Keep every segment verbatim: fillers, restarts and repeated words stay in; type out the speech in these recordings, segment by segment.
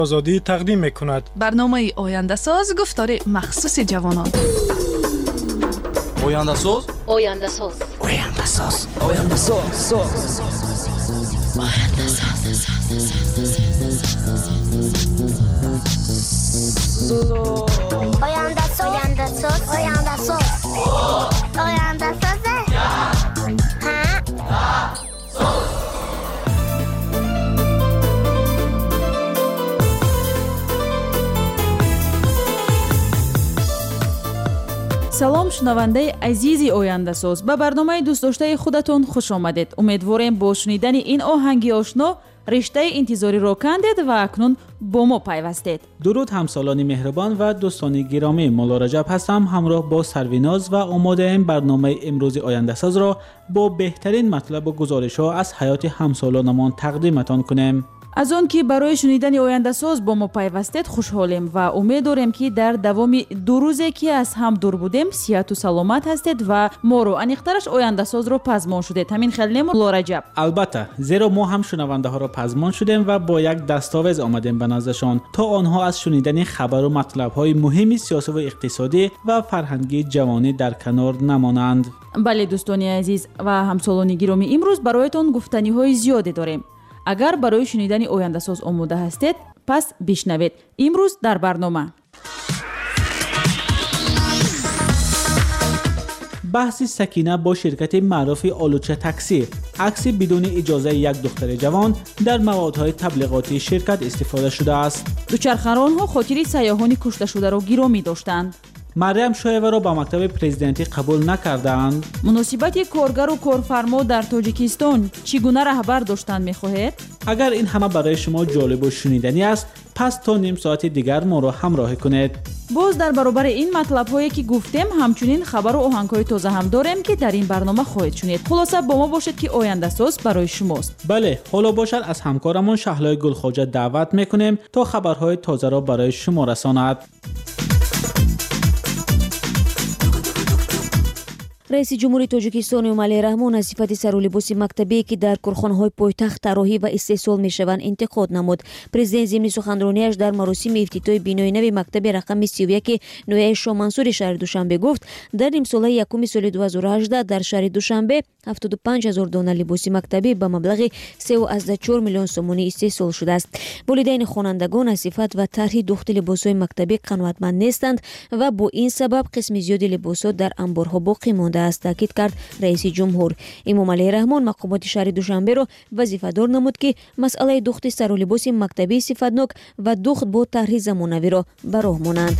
آزادی تقدیم می‌کند. برنامه آینده ساز گفتار مخصوص جوانان. آینده ساز آینده ساز آینده ساز آینده ساز آینده ساز آینده ساز آینده ساز آینده ساز салом шунавандаи азизи ояндасоз, ба барномаи дӯстдоштаи худатон хуш омадед. умедворем бо шунидани ин оҳанги ошно риштаи интизориро кандед ва акнун бо мо пайвастед. дуруд ҳамсолони меҳрубон ва дӯстони гиромӣ, моло раҷаб ҳастам. ҳамроҳ бо сарвиноз ва омодаем барномаи имрӯзи ояндасозро бо беҳтарин матлабу гузоришҳо аз ҳаёти ҳамсолонамон тақдиматон кунем. аз он ки барои шунидани ояндасоз бо мо пайвастед хушҳолем ва умед дорем ки дар давоми ду рӯзе ки аз ҳам дур будем сиҳату саломат ҳастед ва моро аниқтараш ояндасозро пазмон шудед. ҳамин хел нему лораҷаб? албатта, зеро мо ҳам шунавандаҳоро пазмон шудем ва бо як дастовез омадем ба наздашон, то онҳо аз шунидани хабару матлабҳои муҳими сиёсиву иқтисодӣ ва фарҳангии ҷавонӣ дар канор намонанд. бале дӯстони азиз ва ҳамсолони гиромӣ, имрӯз бароятон гуфтаниҳои зиёде дорем. агар барои шунидани ояндасоз омода ҳастед, пас бишнавед. имрӯз дар барнома баҳси Сакина бо ширкати маъруфи Олуча такси, акси бидуни иҷозаи як духтари ҷавон дар маводҳои таблиғотии ширкат истифода шудааст. дучархаронҳо хотири сайёҳони кушташударо гиромӣ доштанд. Мариям Шоеваро ба мактаби президентӣ қабул накардаанд. Муносибати коргару корфармо дар Тоҷикистон чӣ гуна раҳбар доштан мехоҳед? Агар ин ҳама барои шумо ҷолибу шуниданӣ аст, пас то ним соати дигар моро ҳамроҳӣ кунед. боз дар баробари ин матлабҳое ки гуфтем, ҳамчунин хабару оҳангҳои тоза ҳам дорем ки дар ин барнома хоҳед шунед. хулоса бо мо бошед ки ояндасоз барои шумост. бале, ҳоло бошад аз ҳамкорамон Шаҳлои Гулхоҷа даъват мекунем то хабарҳои тозаро барои шумо расонад. раиси ҷумҳури Тоҷикистон Эмомалӣ Раҳмон аз сифати сарулибоси мактабие ки дар корхонаҳои пойтахт тарроҳӣ ва истеҳсол мешаванд интиқод намуд. Президент зимни суханронияш дар маросими ифтитоҳи бинои нави мактаби рақами сию яки ноҳияи Шоҳмансури шаҳри Душанбе гуфт, дар нимсолаи якуми соли ду ҳазору ҳаждаҳ дар шаҳри Душанбе ҳафтоду панҷ ҳазор дона либоси мактабӣ ба маблағи сеу азда чор миллион сомонӣ истеҳсол шудааст. волидайни хонандагон аз сифат ва тарҳи духти либосҳои мактабӣ қаноатманд нестанд ва бо ин сабаб қисми зиёди либосҳо дар амборҳо боқӣ мондааст, таъкид кард раиси ҷумҳур. Эмомалӣ Раҳмон мақомоти шаҳри Душанберо вазифадор намуд ки масъалаи духти сарулибоси мактабии сифатнок ва духт бо тарҳи замонавиро ба роҳ монанд.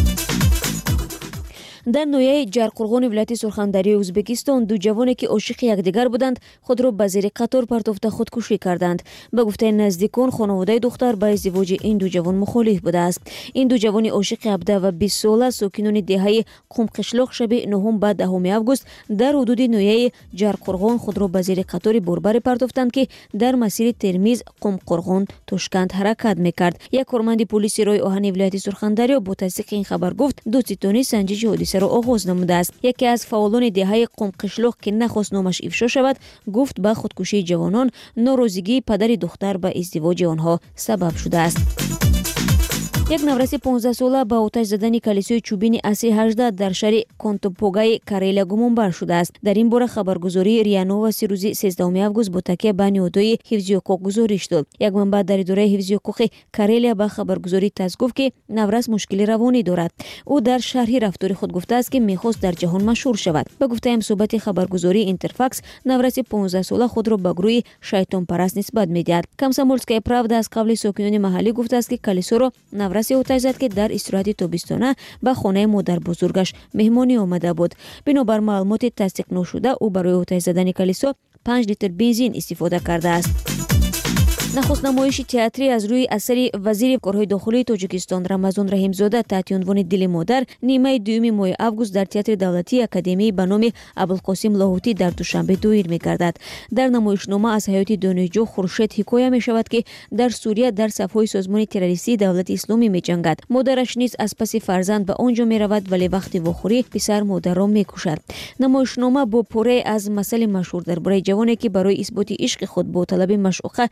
дар ноҳияи Ҷарқурғони вилояти Сурхандарёи Ӯзбекистон ду ҷавоне ки ошиқи якдигар буданд худро ба зери қатор партофта худкушӣ карданд. ба гуфтаи наздикон, хонаводаи духтар ба издивоҷи ин ду ҷавон мухолиф будааст. ин ду ҷавони ошиқи ҳабдаҳ ва бист сола сокинони деҳаи Қумқишлоқ шаби нӯҳум ба даҳуми август дар ҳудуди ноҳияи Ҷарқурғон худро ба зери қатори борбаре партофтанд ки дар масири Термиз Қумқурғон Тошканд ҳаракат мекард. як корманди полиси роҳи оҳани вилояти Сурхандарё бо тасдиқи ин хабар гуфт дӯститони санҷиши ҳодисаро оғоз намудааст. яке аз фаъолони деҳаи Қумқишлоқ ки нахост номаш ифшо шавад, гуфт ба худкушии ҷавонон норозигии падари духтар ба издивоҷи онҳо сабаб шудааст. як навраси понздаҳ сола ба оташ задани калисои чӯбини асри ҳаждаҳ дар шаҳри Контопогаи Карелия гумонбар шудааст. дар ин бора хабаргузории РИА Новости рӯзи сездаҳуми август бо такя ба ниҳодҳои ҳифзи ҳуқуқ гузориш дод. як манбаъ дар идораи ҳифзи ҳуқуқи Карелия ба хабаргузории ТАСС гуфт ки наврас мушкили равонӣ дорад. ӯ дар шарҳи рафтори худ гуфтааст ки мехост дар ҷаҳон машҳур шавад. ба гуфтаи мусоҳбати хабаргузории Интерфакс, навраси понздаҳ сола худро ба гурӯҳи шайтонпараст нисбат медиҳад. Комсомольская правда аз қавли сокинони маҳаллӣ гуфтааст ки калисоро навраси оташ зад ки дар истироҳати тобистона ба хонаи модарбузургаш меҳмонӣ омада буд. бинобар маълумоти тасдиқношуда, ӯ барои оташ задани калисо панҷ литр бензин истифода кардааст. нахуст намоиши театрӣ аз рӯи асари вазири корҳои дохилии Тоҷикистон Рамазон Раҳимзода таҳти унвони Дили модар нимаи дуюми моҳи август дар театри давлатии академии ба номи Абулқосим Лоҳутӣ дар Душанбе доир мегардад. дар намоишнома аз ҳаёти донишҷӯ Хуршед ҳикоя мешавад ки дар Сурия дар сафҳои созмони террористии давлати исломӣ меҷангад. модараш низ аз паси фарзанд ба он ҷо меравад, вале вақти вохӯрӣ писар модарро мекушад. намоишнома бо порае аз масъали машҳур дар бораи ҷавоне ки барои исботи ишқи худ бо талаби машуқа Дили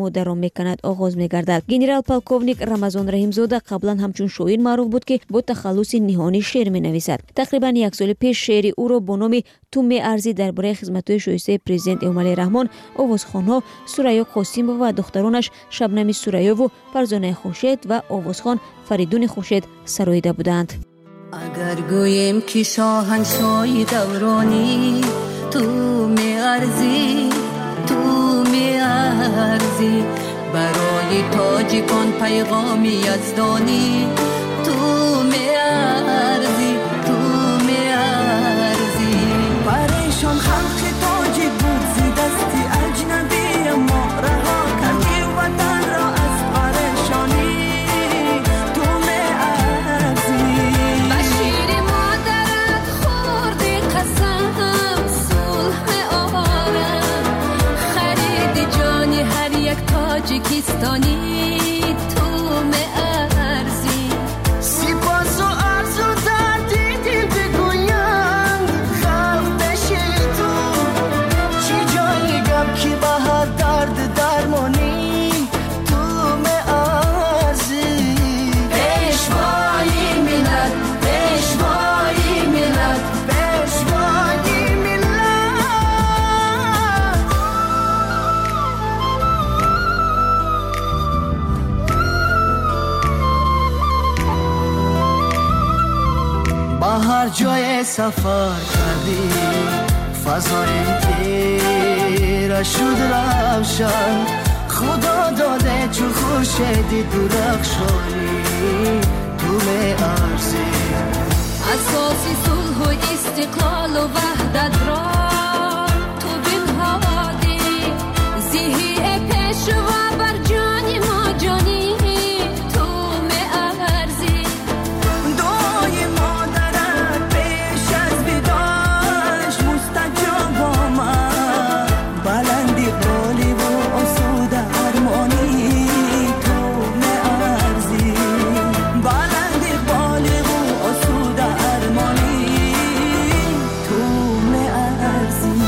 مادر را میکند آغاز میگردد. گنرال پالکوونیک رمضان رحیمزاده قبلا همچون شاعر معروف بود که با تخلص نهانی شعر مینویسد. تقریبا یک سال پیش شعر او را با نام تو میارزی درباره خدمت‌های شایسته پرزیدنت امام علی رحمان آوازخوان‌ها سوریا قاسمова و دخترانش شبنم سوریا و فرزانه خورشید و آوازخوان فریدون خورشید سراییده بودند. اگر گویم که شاهنشاهی دورانی تو میارزی تو میارزی برای تاجیکان پیغامی یزدانی تو میارزی تو میارزی پریشان خلق تاجیک بود زی دستی اجنبی ما رها کردی وطن را از پریشانی تو میارزی بشیر مادرت خوردی قسم صلح آرم خرید جانی هر یک تاجیکستانی تو میارزی سپاس و عرض و دردی دل بگویم خلق بشی تو چی جایی گم که به هر درد درمانی تو میارزی پیشوای ملت پیشوای ملت پیشوای ملت با هر جای سفر کردی فضای تیره شد روشن خدا داده چو خورشیدی درخشانی تو میارزی اساسی صلح و استقلال و وحدت را تو بنهادی زیهی پیشوا بر جان ما جانی تو میارزی دعای مادرت پیش از بیداش مستجاب آمد بلندی قولی و اسود ارمانی تو میارزی بلندی قولی و اسود ارمانی تو میارزی.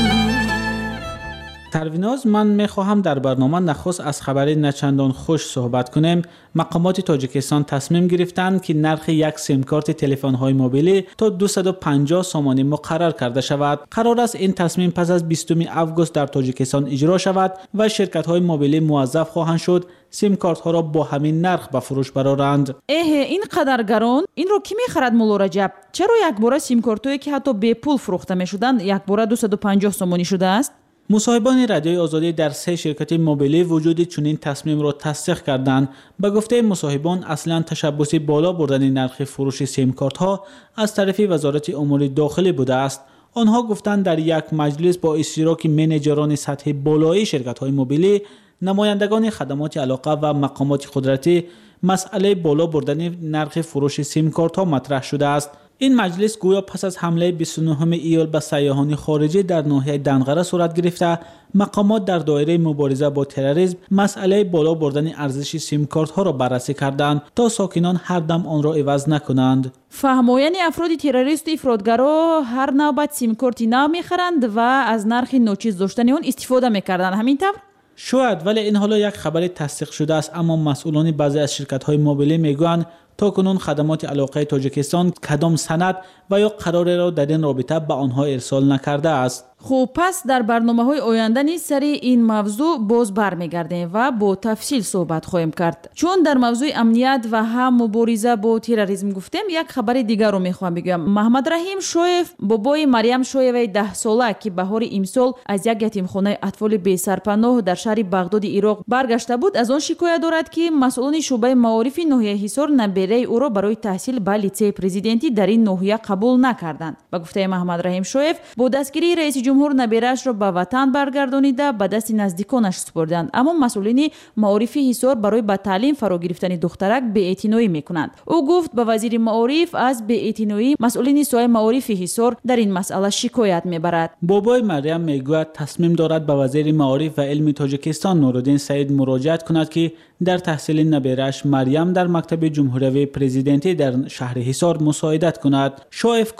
پرویناز، من میخواهم در برنامه نخست از خبری نچندان خوش صحبت کنیم. مقامات تاجیکستان تصمیم گرفتند که نرخ یک سیم کارت تلفن‌های موبیلی تا دویست و پنجاه سومانی مقرر کرده شود. قرار است این تصمیم پس از بیستم آگوست در تاجیکستان اجرا شود و شرکت‌های موبیلی موظف خواهند شد سیم کارت ها را با همین نرخ به فروش برآورند. اه این قدر گران این رو کی میخرد مولا رجب؟ چرا یک باره سیم کارتایی که حتی به پول فروخته میشدند یک باره دویست و پنجاه سومانی شده است؟ مصاحبان رادیوی آزادی در سه شرکت موبیلی وجود چنین تصمیم را تصدیق کردند. به گفته مصاحبان اصلا تشبث بالا بردن نرخ فروش سیم کارت ها از طرف وزارت امور داخلی بوده است. آنها گفتند در یک مجلس با اشتراک منیجران سطح بالای شرکت های موبیلی، نمایندگان خدمات علاقه و مقامات قدرتی مسئله بالا بردن نرخ فروش سیم کارت ها مطرح شده است. این مجلس گویا پس از حمله بیست و نهم ایول به سیاحان خارجی در ناحیه دنقره صورت گرفته، مقامات در دایره مبارزه با تروریسم مسئله بالا بردن ارزش سیم کارت ها را بررسی کردند تا ساکنان هر دم آن را عوض نکنند. فهمایان افراد تروریست و افراطگرا هر نوبت سیم کارتی نو میخرند و از نرخ ناچیز داشتن آن استفاده میکردند. همین طور شاید، ولی این حالا یک خبر تصدیق شده است، اما مسئولان بعضی از شرکت های موبیلی میگویند تا کنون خدمات علاقه تاجیکستان کدام سند و یا قرار را در این رابطه به آنها ارسال نکرده است. خوب، پس در برنامه‌های آینده نیز سری این موضوع باز برمیگردیم و با تفصیل صحبت خواهیم کرد. چون در موضوع امنیت و هم مبارزه با تروریسم گفتیم، یک خبر دیگر رو میخوام بگم. محمد رحیم شویف، بابای مریم شویوی ده ساله که بهار امسال از یک یتیمخانه اطفال بی سرپناه در شهر بغداد عراق برگشته بود، از آن شکایت دارد که مسئولان شعبه معارف ناحیه حصار نبیره او را برای تحصیل به لیسه پرزیدنتی در این ناحیه قبول نکردند. به گفته محمد رحیم شویف، با دستگیری رئیس جمهور نبیرش را به وطن برگردانیده به دست نزدیکانش سپردند، اما مسئولین معارف حصار برای به تعلیم فرا گرفتن دخترک بی‌اعتنایی میکنند. او گفت به وزیر معارف از بی‌اعتنایی مسئولین سایه معارف حصار در این مسئله شکایت میبرد. بابای مریم میگوید تصمیم دارد به وزیر معارف و علم تاجیکستان نورالدین سعید مراجعت کند که در تحصیل نبیرش مریم در مکتب جمهوری پرزیدنتی در شهر حصار مساعدت کند. شایف گفت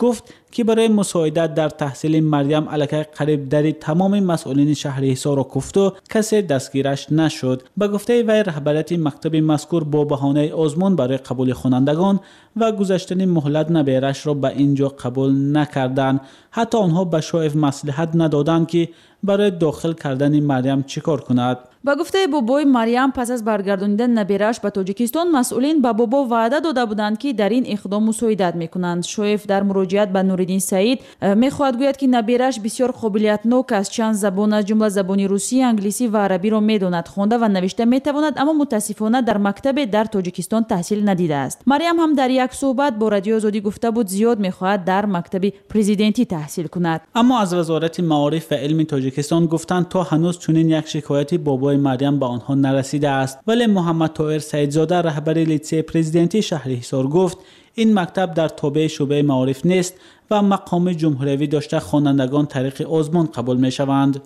که برای مساعدت در تحصیل مریم علیکه قریب دری تمام مسئولین شهر حصار را کوفت و کسی دستگیرش نشد. به گفته وی رهبریت مکتب مذکور با بهانه آزمون برای قبول خوانندگان و گذشتن مهلت نبیرش را به اینجا قبول نکردند. حتی آنها به شایف مصلحت ندادند که برای داخل کردن مریم چیکار کند. با گفته بابای مریم پس از برگرداندن نبیرش به تاجیکستان مسئولین به بابا وعده داده بودند که در این اقدام مساعدت میکنند. شایف در مراجعت به نورالدین سعید میخواهد گوید که نبیرش بسیار قابلیتناک است، چند زبان از جمله زبان روسی، انگلیسی و عربی را میداند، خوانده و نوشته میتواند، اما متاسفانه در مکتب در تاجیکستان تحصیل ندیده است. مریم هم در یک صحبت با رادیو آزادی گفته بود زیاد میخواهد در مکتب پرزیدنتی تحصیل کند. اما از وزارت معارف و علم تاجیکستان گفتند تا هنوز چنین یک شکایتی بابای مریم به آنها نرسیده است. ولی محمد طاهر سعیدزاده رهبر لیسه پرزیدنتی شهر حصار گفت این مکتب در تابع شعبه معارف نیست و مقام جمهوری داشته خوانندگان طریق آزمون قبول می شوند.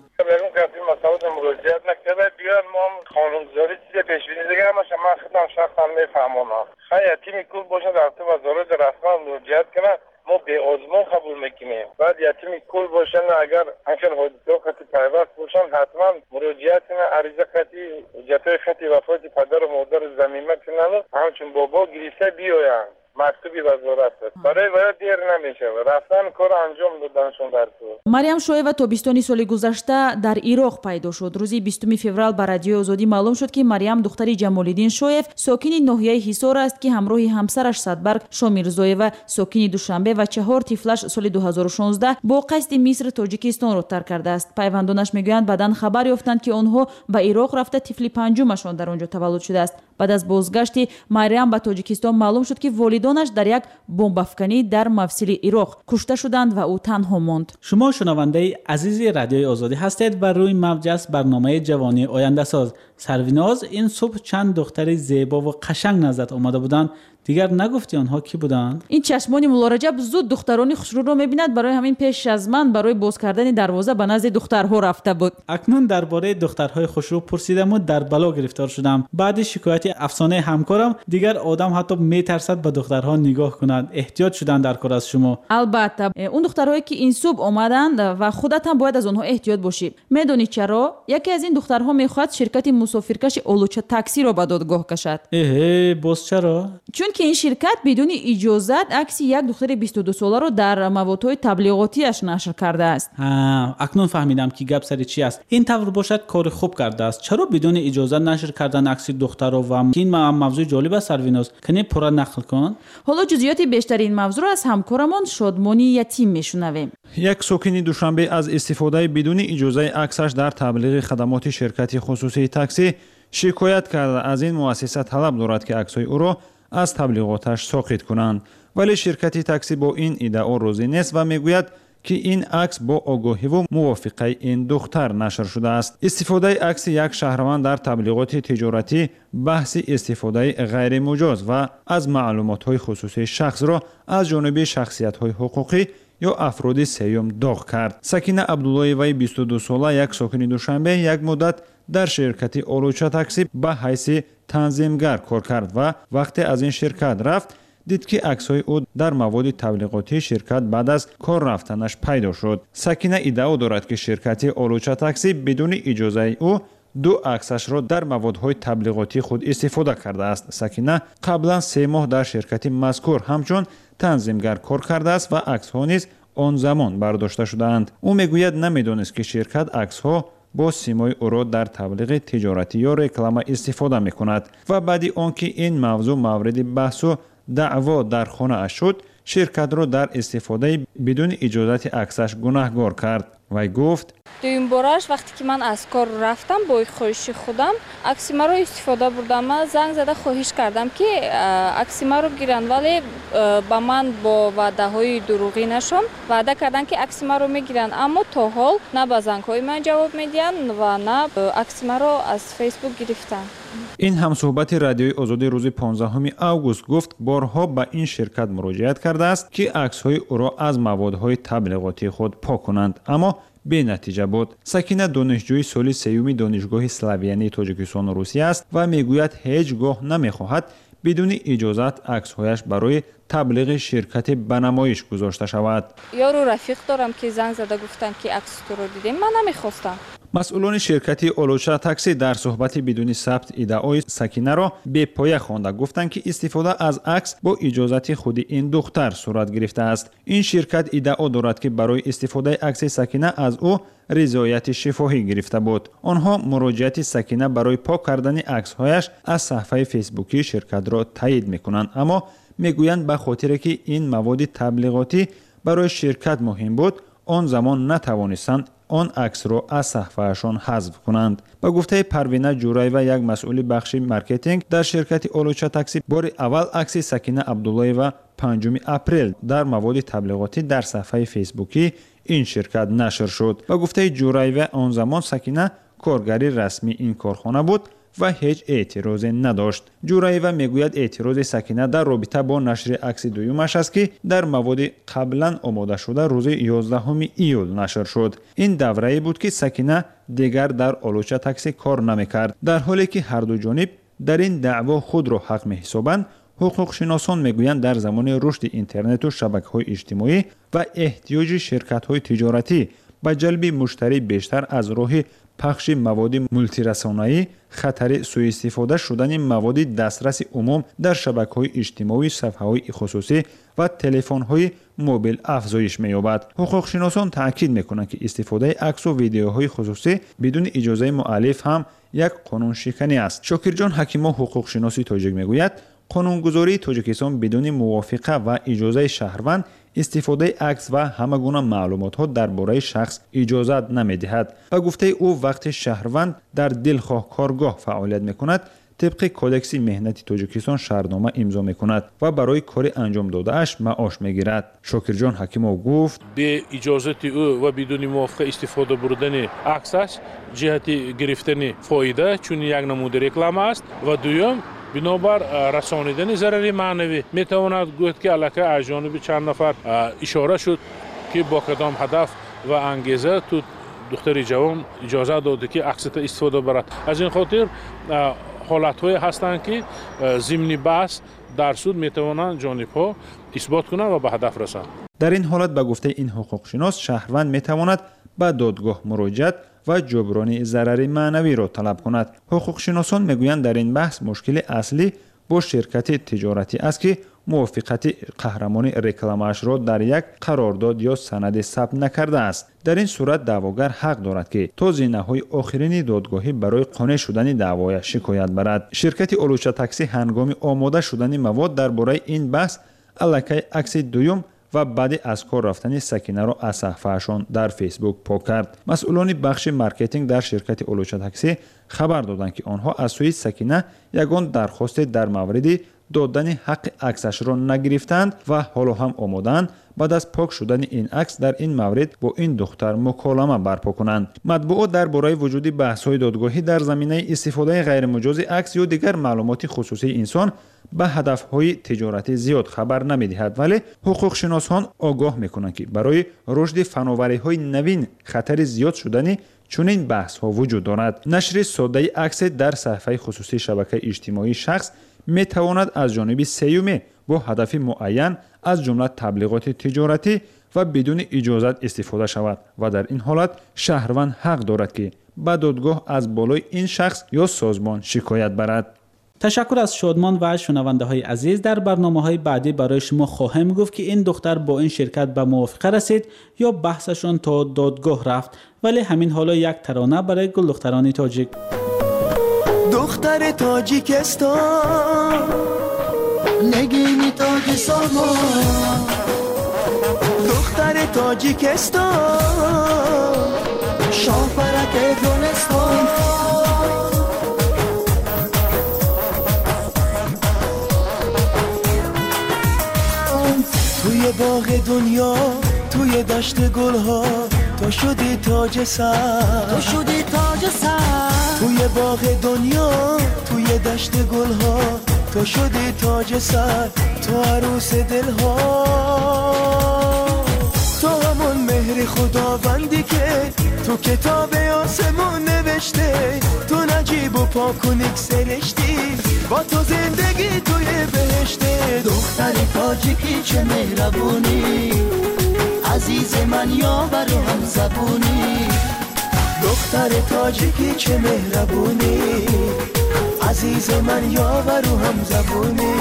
مراجعت نکرده بیان ما قانونگذاری چیز پیش بینی دیگه همش من خودم شخصا میفهمونم. خیلی تیم کل باشه در تو وزارت رسما مراجعت کنه ما به آزمون قبول میکنیم. بعد یتیم کل باشن اگر انشان حادثه خطی پیوست باشن حتما مراجعت کنه عریضه خطی جتای خطی وفات پدر و مادر زمینه کنن همچون بابا گریسته بیاین مکتوبی وزارت است. برای باید دیر نمیشه رفتن کار انجام دادنشون در تو. مریم شایف تابستانی سال گذشته در عراق پیدا شد. روزی بیستم فوریه بر رادیو آزادی معلوم شد که مریم دختر جمال‌الدین شایف ساکن ناحیه حصار است که همراه همسرش صدبرگ شامیرزایeva ساکن دوشنبه و چهار طفلش سال دو هزار و شانزده با قصد مصر تاجیکستان را ترک کرده است. پیوندانش میگویند بعداً خبر یافتند که آنها به عراق رفته طفل پنجمشان در آنجا تولد شده است. بعد از بازگشت مریم به تاجیکستان معلوم شد که والدانش در یک بمب‌افکنی در مفصل عراق کشته شدند و او تنها ماند. شما شنونده عزیز رادیوی آزادی هستید و روی موج است برنامه جوانی آینده ساز. سرویناز این صبح چند دختر زیبا و قشنگ نظرت آمده بودند. دیگر نگفتی آنها کی بودند؟ این چشمان مولارجب زود دخترانی خوشرو را می‌بیند. برای همین پیش از من برای باز کردن دروازه به نزد دخترها رفته بود. اکنون درباره دخترهای خوشرو پرسیدم و در بلا گرفتار شدم. بعد شکایت افسانه همکارم دیگر آدم حتی میترسد به دخترها نگاه کند. احتیاط شدن در کار از شما. البته اون دخترهایی که این صبح آمدند و خودت هم باید از آنها احتیاط باشی. میدونی چرا؟ یکی از این دخترها میخواد شرکت مسافرکش اولوچه تاکسی را به دادگاه کشد. اه باز چرا؟ چون که این شرکت بدون اجازت عکس یک دختر بیست و دو ساله رو در موادهای تبلیغاتیش نشر کرده است. ها اکنون فهمیدم که گپ سر چی است. این طور باشد کار خوب کرده است. چرا بدون اجازه نشر کردن عکس دختر و این موضوع جالب است سرویناز. کنی پورا نقل کن. حالا جزئیات بیشتر این موضوع را از همکارمان شادمانی یتیم میشنویم. یک ساکن دوشنبه از استفاده بدون اجازه عکسش در تبلیغ خدمات شرکت خصوصی تاکسی شکایت کرده. از این مؤسسه طلب دارد که عکس‌های او را از تبلیغاتش ساقط کنند. ولی شرکت تاکسی با این ادعا راضی نیست و میگوید که این عکس با آگاهی و موافقه این دختر نشر شده است. استفاده عکس یک شهروند در تبلیغات تجارتی بحث استفاده غیر مجاز و از معلومات خصوصی شخص را از جانب شخصیت های حقوقی یا افراد سیوم داغ کرد. سکینه عبدالله وی بیست و دو ساله یک ساکن دوشنبه یک مدت در شرکت اولوچه تاکسی به حیث تنظیمگر کار کرد و وقتی از این شرکت رفت دید که عکس‌های او در مواد تبلیغاتی شرکت بعد از کار رفتنش پیدا شد. سکینه ادعا دارد که شرکت اولوچه تاکسی بدون اجازه او دو عکسش را در موادهای تبلیغاتی خود استفاده کرده است. سکینه قبلا سه ماه در شرکت مذکور همچون تنظیمگر کار کرده است و عکس‌ها نیز آن زمان برداشته شدند. او میگوید نمیدانست که شرکت عکس‌ها با سیمای او را در تبلیغ تجارتی یا رکلام استفاده می کند و بعد آنکه این موضوع مورد بحث و دعوا در خانه اش شد شرکت را در استفاده بدون اجازت عکسش گناهکار کرد. وی گفت دویم بارش وقتی که من از کار رفتم با خواهش خودم عکس ما رو استفاده بردم. زنگ زده خواهش کردم که عکس ما رو گیرن ولی با من با وعده های دروغی نشم وعده کردن که عکس ما رو میگیرن اما تا حال نه با زنگ های من جواب میدن و نه عکس ما رو از فیسبوک گرفتن. این هم صحبت رادیوی آزادی روز پانزدهم آگوست گفت بارها به این شرکت مراجعت کرده است که عکس‌های او را از موادهای تبلیغاتی خود پاک کنند اما به نتیجه بود. سکینه دانشجوی سال سوم دانشگاه سلاویانی تاجیکستان و روسیه است و میگوید هیچگاه نمیخواهد بدون اجازت عکس‌هایش برای تبلیغ شرکت به نمایش گذاشته شود. یارو رفیق دارم که زنگ زده گفتن که عکس تو رو دیدیم، من نمیخواستم. مسئولان شرکت اولوچا تاکسی در صحبت بدون ثبت ادعای سکینه را به پایه خوانده گفتند که استفاده از عکس با اجازت خود این دختر صورت گرفته است. این شرکت ادعا دارد که برای استفاده عکس سکینه از او رضایت شفاهی گرفته بود. آنها مراجعت سکینه برای پاک کردن عکس‌هایش از صفحه فیسبوکی شرکت را تایید می‌کنند، اما میگویند به خاطر که این مواد تبلیغاتی برای شرکت مهم بود، آن زمان نتوانستند آن عکس را از صفحه‌شان حذف کنند. با گفته پروینه جورایوا، یک مسئول بخش مارکتینگ در شرکت اولوچا تاکسی، بار اول عکس سکینه عبداللهیوا پنجم اپریل در مواد تبلیغاتی در صفحه فیسبوکی این شرکت نشر شد. با گفته جورایوا، آن زمان سکینه کارگری رسمی این کارخانه بود و هیچ اعتراضی نداشت. جورایوا میگوید اعتراض سکینه در رابطه با نشر عکس دویمش است که در مواد قبلا آماده شده روز یازدهم ایول نشر شد. این دوره بود که سکینه دیگر در اولوچا تاکسی کار نمیکرد. در حالی که هر دو جانب در این دعوا خود را حق میحسابند، حقوق شناسان میگویند در زمان رشد اینترنت و شبکه‌های اجتماعی و احتیاج شرکت‌های تجارتی به جلب مشتری بیشتر از راه پخش مواد مولتی رسانه‌ای، خطر سوء استفاده شدن مواد دسترس عموم در شبکه‌های اجتماعی، صفحه‌های خصوصی و تلفن‌های موبایل افزایش می‌یابد. حقوق شناسان تاکید می‌کنند که استفاده عکس و ویدیوهای خصوصی بدون اجازه مؤلف هم یک قانون شکنی است. شاکرجان حکیمو حقوق شناسی تاجیک میگوید قانونگذاری تاجیکستان بدون موافقه و اجازه شهروند استفاده عکس و همه گونه معلومات‌ها درباره شخص اجازت نمی‌دهد. و گفته او وقت شهروند در دلخواه کارگاه فعالیت می‌کند، طبق کودکس مهنتی تاجیکستان شهرنامه امضا می‌کند و برای کار انجام داده اش معاش می‌گیرد. شاکرجان حکیمو گفت به اجازه او و بدون موافقه استفاده بردن عکسش جهت گرفتن فایده چون یک نمود رکلام است و دوم بنابر رسانیدن ضرر معنوی میتواند گفت که الکی از جانب چند نفر اشاره شد که با کدام هدف و انگیزه تو دختر جوان اجازه داده که عکس استفاده برد. از این خاطر حالت‌های هستند که ضمن بحث در سود میتوانند جانب‌ها اثبات کنند و به هدف رسند. در این حالت به گفته این حقوق شناس شهروند میتواند به دادگاه مراجعت و جبران ضرر معنوی را طلب کند. حقوق شناسان میگویند در این بحث مشکل اصلی با شرکت تجارتی است که موافقت قهرمان رکلامش را در یک قرارداد یا سند ثبت نکرده است. در این صورت دعواگر حق دارد که تا زینه‌های آخرین دادگاهی برای قانع شدن دعوایش شکایت برد. شرکت اولوچا تاکسی هنگام آماده شدن مواد درباره این بحث الکی عکس دوم و بعد از کار رفتن سکینه را از صفحه‌شان در فیسبوک پاک کرد. مسئولان بخش مارکتینگ در شرکت اولوچا تاکسی خبر دادند که آنها از سوی سکینه یگان درخواست در مورد دادن حق عکسش را نگرفتند و حالا هم آمادند بعد از پاک شدن این عکس در این مورد با این دختر مکالمه برپا کنند. مطبوعات درباره وجود بحث‌های دادگاهی در زمینه استفاده غیرمجاز عکس یا دیگر معلومات خصوصی انسان به هدف‌های تجارتی زیاد خبر نمی‌دهد، ولی حقوق شناسان آگاه می‌کنند که برای رشد فناوری‌های نوین خطر زیاد شدن چنین بحث‌ها وجود دارد. نشر ساده عکس در صفحه خصوصی شبکه اجتماعی شخص می‌تواند از جانب سیومی با هدف معین از جمله تبلیغات تجارتی و بدون اجازت استفاده شود و در این حالت شهروند حق دارد که به دادگاه از بالای این شخص یا سازمان شکایت برد. تشکر از شادمان و شنونده های عزیز. در برنامه های بعدی برای شما خواهم گفت که این دختر با این شرکت به موافقه رسید یا بحثشان تا دادگاه رفت، ولی همین حالا یک ترانه برای گل دختران تاجیک. دختر تاجیکستان نگینی تاج سامان، دختر تاجیکستان شاه برک دونستان، توی باغ دنیا توی دشت گلها تو شدی تاج سر، تو شدی تاج سر، توی باغ دنیا توی دشت گلها تو شدی تاج سر، تو عروس دلها، تو همون مهر خداوندی که تو کتاب آسمون نوشته، تو نجیب و پاک و نیک سرشتی، با تو زندگی توی چه مهربونی عزیز من یاور و هم زبونی دختر تاجیکی چه مهربونی عزیز من یاور و هم زبونی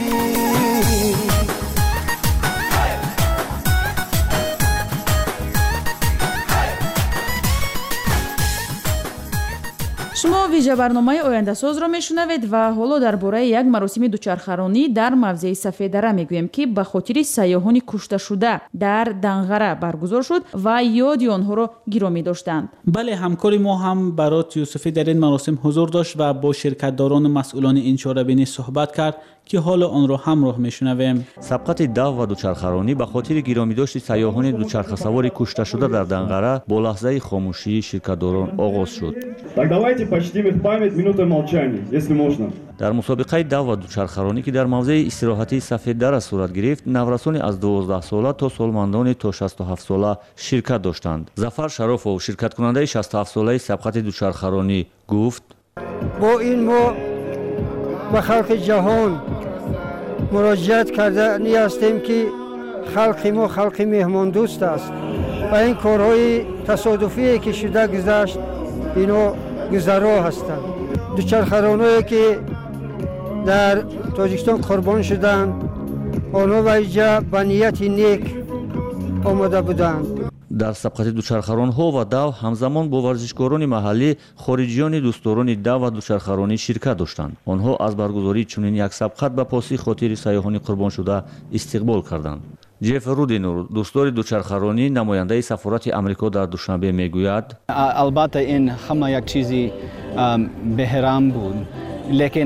шумо виҷа барномаи ояндасозро мешунавед ва ҳоло дар бораи як маросими дучархаронӣ дар мавзеи сафедара мегӯем ки ба хотири сайёҳони кушташуда дар данғара баргузор шуд ва ёди онҳоро гиромӣ доштанд. бале ҳамкори мо ҳам барот юсуфӣ дар ин маросим ҳузур дошт ва бо ширкатдорону масъулони ин чорабинӣ суҳбат кард ки ҳоло онро ҳамроҳ мешунавем. сабқати дав ва дучархаронӣ ба хотири гиромидошти сайёҳони дучархасавори кушташуда дар данғара бо лаҳзаи хомӯшии ширкатдорон оғоз шуд. Так давайте почтим их память минутой молчания, если можно. дар мусобиқаи дав ва дучархаронӣ ки дар мавзеи истироҳатии сафеддара сурат гирифт, наврасони аз дувоздаҳсола то солмандони то шасту ҳафтсола ширкат доштанд. Зафар Шарофов, ширкаткунандаи шасту ҳафтсолаи сабқати дучархаронӣ гуфт: бо ин мо ба халқи ҷаҳон муроҷиат кардани ҳастем ки халқи мо халқи меҳмондӯст аст ва ин корҳои тасодуфие ки шуда гузашт ино гузаро ҳастанд. дучархароное ки дар тоҷикистон қурбон шуданд онҳо ва иҷа ба нияти нек омода буданд. дар сабқати дучархаронҳо ва дав ҳамзамон бо варзишгорони маҳаллӣ хориҷиёни дӯстдорони дав ва дучархаронӣ ширкат доштанд. онҳо аз баргузории чунин як сабқат ба поси хотири сайёҳони қурбоншуда истиқбол карданд. ҷеф рудинур, дӯстдори дучархаронӣ, намояндаи сафорати амрико дар душанбе мегӯяд: албатта ин ҳама як чизи беҳрам буд, лекин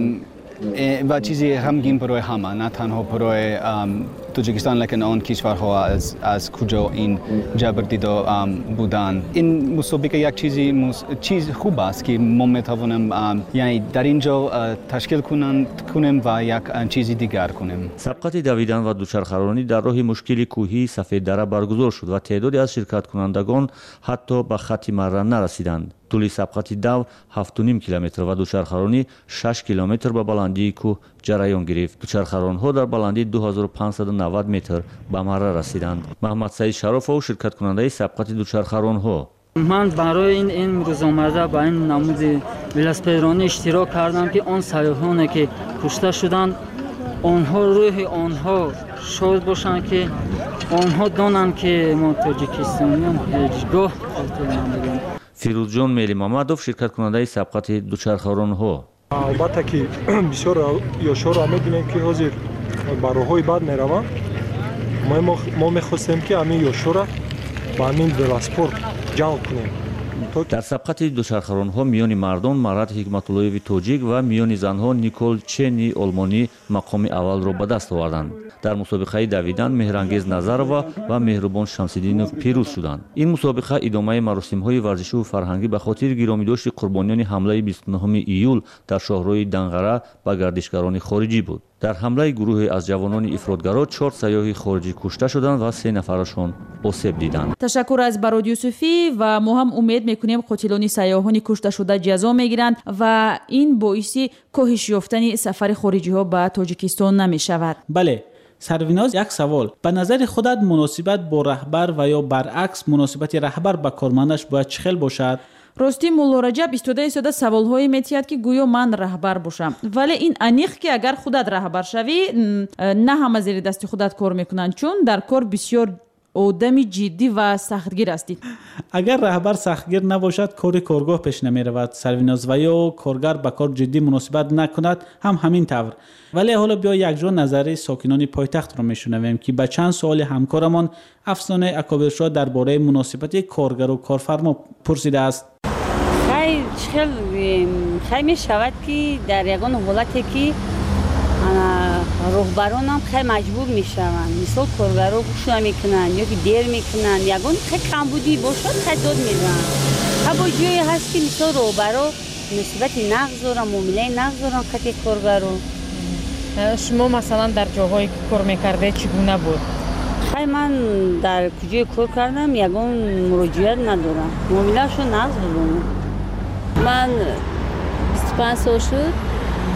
ва чизи ғамгин барои ҳама, на танҳо барои Тоҷикистон, лекин он кишварҳо аз куҷо ин ҷабрдидо буданд. Ин мусобиқа як чизи чиз хуб аст ки мо метавонем яъни дар ин ҷо ташкил кунем ва як чизи дигар кунем. сабқати давидан ва дучархаронӣ дар роҳи мушкили кӯҳии сафеддара баргузор шуд ва теъдоде аз ширкаткунандагон ҳатто ба хатти марра нарасиданд. тӯли сабқати дав ҳафту ним километр ва дучархаронӣ шаш километр ба баландии кӯҳ ҷараён гирифт. дучархаронҳо дар баландии ду ҳазору панҷсаду навад метр ба марра расиданд. маҳмад саид шарофов, ширкаткунандаи сабқати дучархаронҳо: ман барои ин имрӯз омада ба ин намуди велосипедронӣ иштирок кардам ки он сайёҳоне ки кушта шуданд онҳо рӯҳи онҳо шод бошанд ки онҳо донанд ки мо тоҷикистониён ҳеҷ гоҳ хотир намедем. фирӯзҷон мелимамадов, ширкаткунандаи сабқати дучархаронҳо: албатта ки бисёр ёшҳоро мебинем ки ҳозир ба роҳҳои бад мераванд. мо мехостем ки ҳамин ёшҳоро ба ҳамин велоспорт ҷалб кунем. дар сабқати дучархаронҳо миёни мардон Марат Ҳикматуллоеви тоҷик ва миёни занҳо Никол Чени олмонӣ мақоми аввалро ба даст оварданд. дар мусобиқаи давидан Меҳрангез Назарова ва Меҳрубон Шамсиддинов пирӯз шуданд. ин мусобиқа идомаи маросимҳои варзишиву фарҳангӣ ба хотири гиромидошти қурбониёни ҳамлаи бисту нӯҳуми июл дар шоҳрои Данғара ба гардишгарони хориҷӣ буд. дар ҳамлаи гурӯҳе аз ҷавонони ифротгаро чор сайёҳи хориҷӣ кушта шуданд ва се нафарашон осеб диданд. ташаккур аз Барод Юсуфӣ ва мо ҳам умед мекунем қотилони сайёҳони кушташуда ҷазо мегиранд ва ин боиси коҳиш ёфтани сафари хориҷиҳо ба Тоҷикистон намешавад. бале, Сарвиноз, як савол. ба назари худат муносибат бо раҳбар ва ё баръакс муносибати раҳбар ба кормандаш бояд чӣ хел бошад? рости мулло Раҷаб истода истода саволҳое метиҳад ки гӯё ман раҳбар бошам, вале ин аниқ ки агар худат раҳбар шавӣ на ҳама зери дасти худат кор мекунанд, чун дар кор бисёр одами ҷиддӣ ва сахтгир ҳастед. агар раҳбар сахтгир набошад, кори коргоҳ пеш намеравад. Сарвиноз, ва ё коргар ба кор ҷиддӣ муносибат накунад, ҳам ҳамин тавр. вале ҳоло биё якҷо назари сокинони пойтахтро мешунавем ки ба чанд суоли ҳамкорамон Афсонаи Акобиршоҳ дар бораи муносибати коргару корфармо пурсидааст. хел хай мешавад ки дар ягон ҳолате ки роҳбаронам хай маҷбур мешаванд, мисол коргаро гӯш намекунанд ё ки дер мекунанд, ягон хай камбудӣ бошад хай дод медиҳанд. ҳа бо ҷое ҳаст ки мисол роҳбаро муносибати нағз доранд, муомилаи нағз доранд хати коргаро. шумо масалан дар ҷоҳое ки кор мекардед чӣ гуна буд? хай ман дар куҷое кор кардам ягон муроҷиат надорам, муомилаашон нағз буд. من بیست و پنج سال شد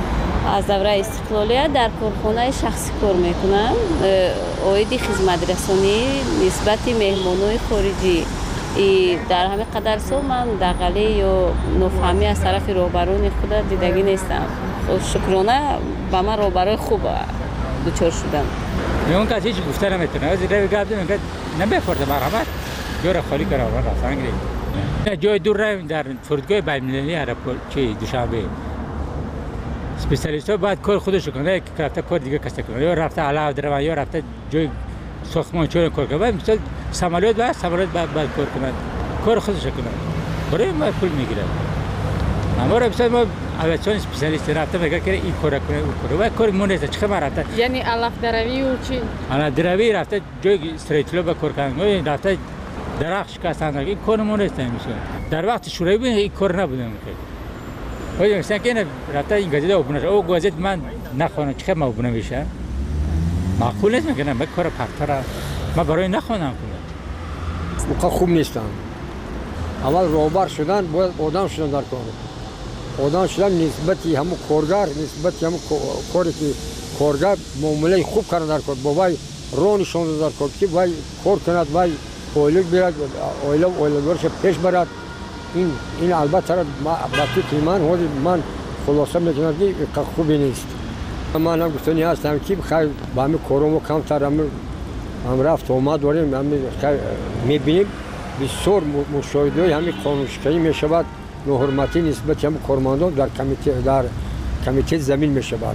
از دوره استقلالیت در کارخانه شخصی کار میکنم. عاید خدمت رسانی نسبت مهمانای خارجی در همه قدر سال من دغلی یا نفهمی از طرف رهبران خود دیدگی نیستم. خود شکرانه به من رهبرای خوب دچار شدم. میون که هیچ گفته نمیتونه. از روی گپ میگه نمیفرده مرحمت. جور خالی کرده آورد رفتن گرفت. جای دور رو در فرودگاه بین‌المللی آیرپورت چی دوشنبه. اسپسیالیست ها باید کار خودش کنه که رفته کار دیگه کسته کنه. یا رفته علاوه درمان یا رفته جای ساختمان چون کار کنه. مثلا سمالیات باید سمالیات باید کار کنه. کار خودش کنه. برای ما پول میگیره. اما مثلا ما اولیان اسپسیالیست رفته میگه که این کار کنه اون کار. و کار مونده چه خبر رفته؟ یعنی علف دروی و چی؟ علف دروی رفته جای استریتلو به کار کنه. رفته درخت شکستن این کار مونده است میشه. در وقت شورای بود این کار نبوده میشه. ولی مثلا که رفته این گازه اوبنه او گازه من نخوانم چه ما اوبنه میشه معقول نیست میگم من کار پرتره من برای نخوانم کنم موقع خوب نیستم. اول روبر شدن باید آدم شدن در کار آدم شدن نسبتی همون کارگر نسبتی همون کاری که کارگر معامله خوب کردن در کار با وای رونشون در کار که وای کار کند وای اویلگ بیاد اویلگ اویلگرش پیش برد. این این البته را با تو من هودی من خلاصه میکنم که خوبی نیست. من هم گفتنی هستم که بخیر با همین کروم کم تر هم هم رفت اومد داریم هم میبینیم بسیار مشاهده همین قانونشکنی میشود نهرمتی نسبت هم کارمندان در کمیته در کمیته زمین میشود.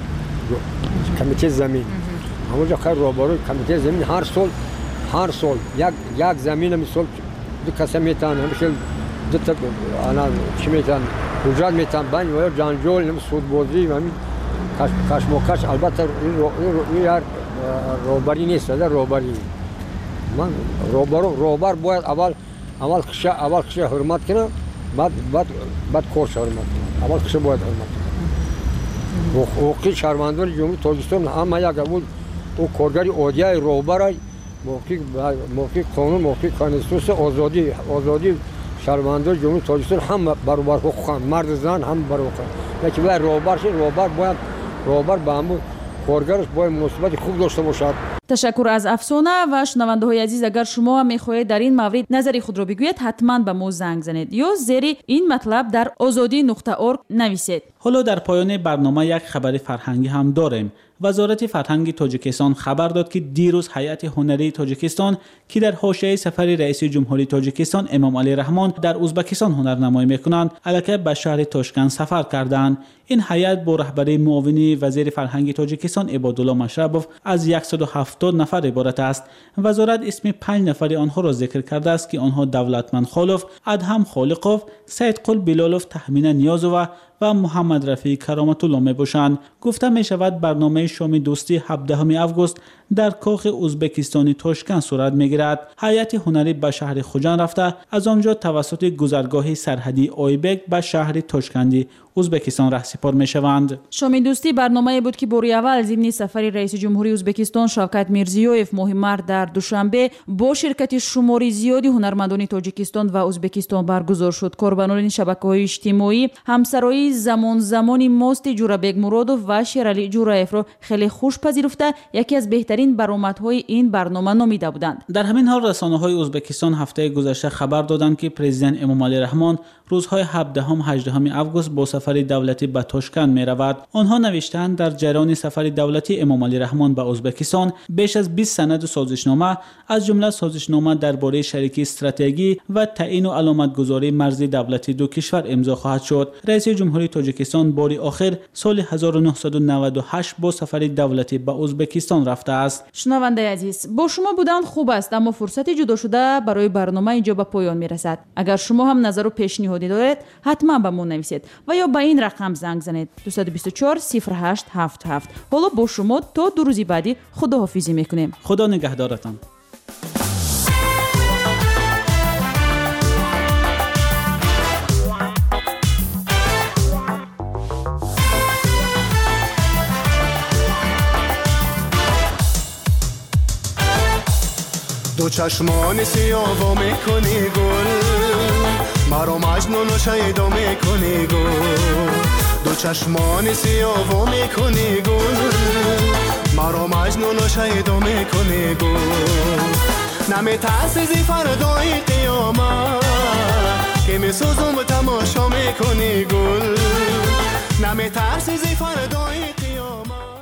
کمیته زمین همونجا خیر روبروی کمیته زمین هر سال هر سال یک یک زمین مثال دو کسی میتونن همیشه دو تا انا چی میتونن اجرت میتونن بند و جانجول نم سود بازی و همین کاش کاش موکاش البته این این یار روبری نیست در روبری من روبرو روبر باید اول اول کشه اول کشه حرمت کنه بعد بعد بعد کورش حرمت کنه اول کشه باید حرمت کنه حقوقی شهروندان جمهوری تاجیکستان هم یک بود او کارگری اودیای روبرای موقع موقع قانون موقع کانستیتوسیون آزادی آزادی شهروندان جمهوری تاجیکستان هم برابر حقوق مرد زن هم برابر یکی باید روبر شه روبر باید روبر به همون کارگرش باید مناسبت خوب داشته باشد. تشکر از افسانه و شنونده های عزیز اگر شما هم میخواهید در این مورد نظری خود را بگویید حتما به ما زنگ زنید یا زیر این مطلب در آزادی نقطه ارگ نویسید. حالا در پایان برنامه یک خبر فرهنگی هم داریم. وزارت فرهنگ تاجیکستان خبر داد که دیروز هیئت هنری تاجیکستان که در حاشیه سفر رئیس جمهوری تاجیکستان امام علی رحمان در ازبکستان هنرنمایی میکنند الکی به شهر تاشکند سفر کردند. این هیئت با رهبری معاون وزیر فرهنگ تاجیکستان عبادالله مشربوف از صد و هفتاد نفر عبارت است. وزارت اسم پنج نفر آنها را ذکر کرده است که آنها دولتمند خالوف، ادهم خالقوف، سید قل بلالوف، تهمینه نیازوف و محمد رفیع کرامت الله می باشند. گفته می شود برنامه شام دوستی هفدهم اوگوست در کاخ ازبکستانی تاشکند صورت می گیرد. هیئت هنری به شهر خوجند رفته از آنجا توسط گذرگاه سرحدی آیبک به شهر تاشکندی ازبکستان رهسپار می شوند. شام دوستی برنامه بود که باری اول ضمن سفر رئیس جمهوری ازبکستان شوکت میرزیویف ماه مارد در دوشنبه با شرکت شماری زیادی هنرمندان تاجیکستان و ازبکستان برگزار شد. کاربران شبکه‌های اجتماعی همسرایی زمان زمانی ماست جورابگ مرادوف و شیرعلی جورایف را خیلی خوش پذیرفته یکی از بهترین برآمدهای این برنامه نامیده بودند. در همین حال رسانه‌های ازبکستان هفته گذشته خبر دادند که پرزیدنت امام علی رحمان روزهای هفدهم هجدهم اوگوست با سفر دولتی به تاشکند می رود. آنها نوشتند در جریان سفر دولتی امام علی رحمان به ازبکستان بیش از بیست سند و سازشنامه از جمله سازشنامه درباره شریکی استراتژی و تعیین و علامتگذاری مرزی دولتی دو کشور امضا خواهد شد. رئیس جمهوری تاجیکستان باری آخر سال هزار و نهصد و نود و هشت با سفر دولتی به ازبکستان رفته است. شنونده عزیز با شما بودن خوب است اما فرصتی جدا شده برای برنامه اینجا به پایان می رسد. اگر شما هم نظر و پیشنهادی دارید حتما به ما نویسید و یا به این رقم زنگ زنید دو دو چهار صفر هشت هفت هفت. حالا با شما تا دو روزی بعدی خداحافظی میکنیم. خدا نگهدارتان. دو چشمان سیاه وا میکنی گل مرا مجنون و شیدا میکنی گل دو چشمان سیاه میکنی گل مرا مجنون و شیدا میکنی گل نمیترسی زی فردای قیامت که میسوزم و تماشا میکنی گل نمیترسی زی فردای قیامت